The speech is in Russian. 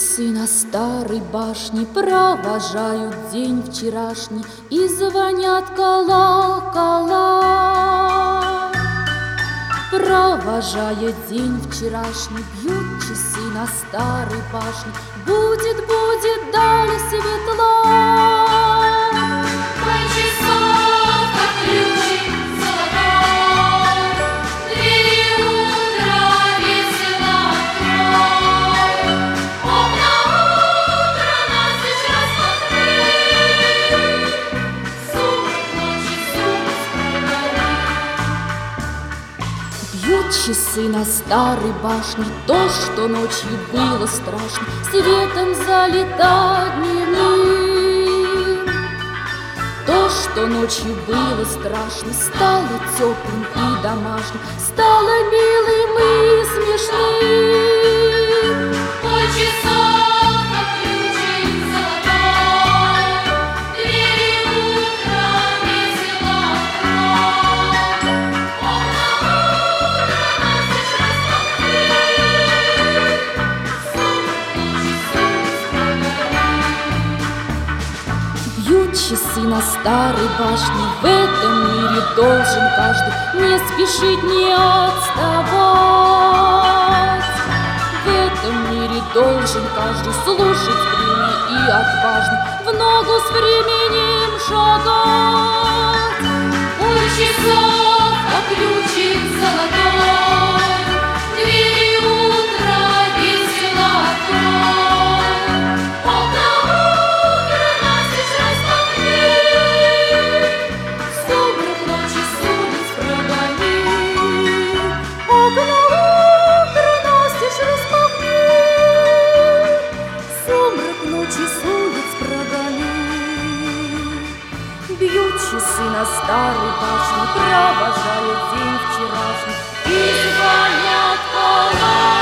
часы на старой башне провожают день вчерашний и звонят колокола. Провожая день вчерашний, бьют часы на старой башне. Будет, будет далее светло. Мой часов, как ключик золотой, двери утра весело открой. Окна утра настежь распахни, сумрак ночи сумрак. Бьют часы на старой башне, то, что ночью было страшно, светом залито дневным. То, что ночью было страшно, стало теплым и домашним, стало милым и смешным. Мой часов, как ключик золотой, двери утра весело открой. Окна утра настежь распахни, сумрак ночи сумрак. Бьют часы на старой башне, в этом мире должен каждый не спешить, не отставать. В этом мире должен каждый слушать время и отважно в ногу с временем шагать. Мой часов, как ключик золотой, двери утра весело открой. Окна утра настежь распахни, сумрак ночи с улиц прогони. Окна утра настежь распахни, сумрак ночи с улиц прогони. Бьют часы на старой башне, провожая день вчерашний, И звонят колокола.